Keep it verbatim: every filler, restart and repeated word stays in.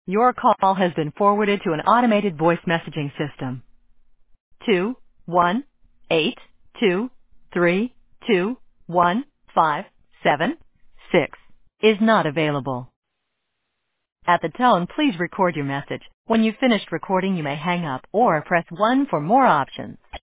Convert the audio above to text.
Your call has been forwarded to an automated voice messaging system. Two one eight two three two one five seven six is not available. At the tone, please record your message. When you've finished recording, you may hang up or press one for more options.